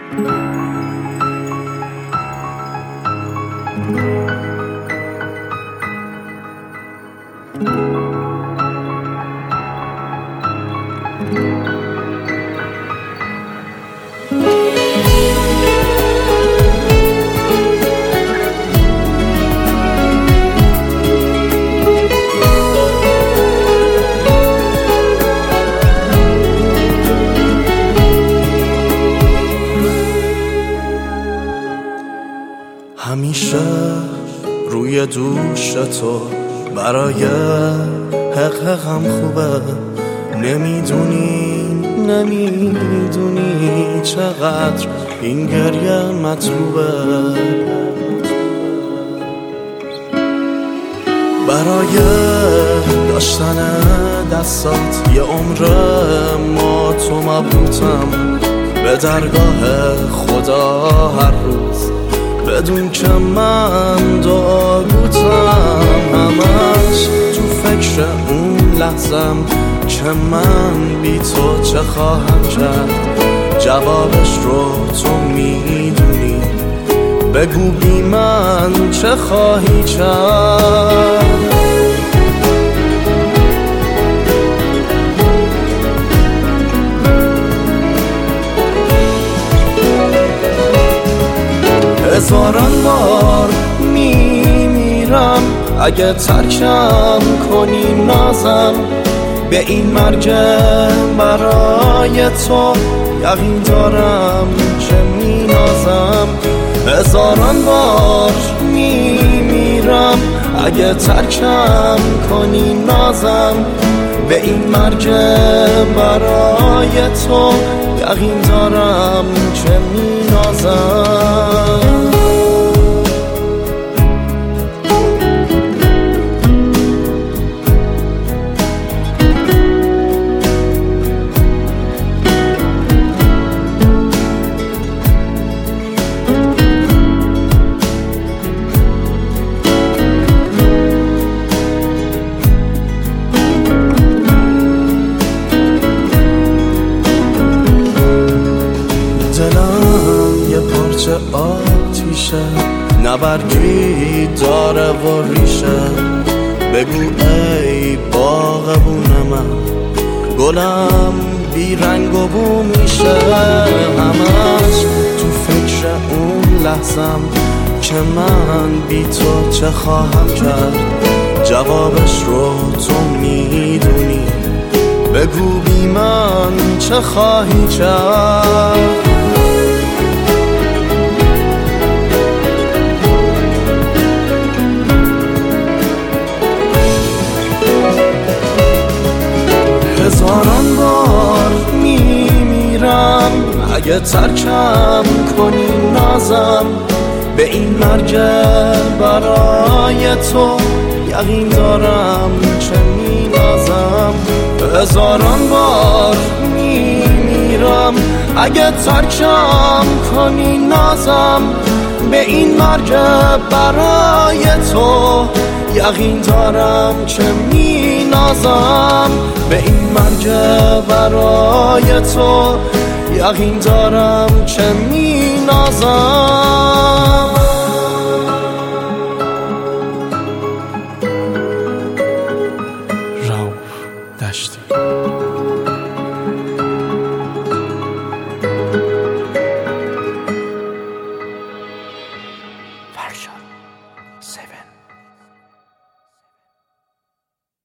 همیشه روی دوش تو برای حقم خوبه. نمیدونی چقدر این گریه مطلوبه. برای داشتن دستات یه عمر ما تو مبهوتم. به درگاه خدا هر روز بدون که من دعا گوتم. همش تو فکر اون لحظم که من بی تو چه خواهم کرد. جوابش رو تو میدونی، بگو بی من چه خواهی کرد. هزاران بار میمیرم اگه ترکم کنی نازم. به این مرگ برای تو یقین دارم که مینازم. هزاران بار میمیرم اگه ترکم کنی نازم. به این مرگ برای تو یقین دارم که مینازم. دلم یه پارچه آتیشه، نبرگی داره و ریشه. بگو ای باغبون من، گلم بی رنگ و بو میشه. همش تو فکر اون لحظم که من بی تو چه خواهم کرد. جوابش رو تو میدونی، بگو بی من چه خواهی کرد. هزاران بار میمیرم اگه ترکم کنی نازم. به این مرگ برای تو یقین دارم که مینازم. هزاران بار میمیرم اگه ترکم کنی نازم. به این مرگ برای تو یقین دارم که مینازم. به این مرگ برای تو یقین دارم که مینازم.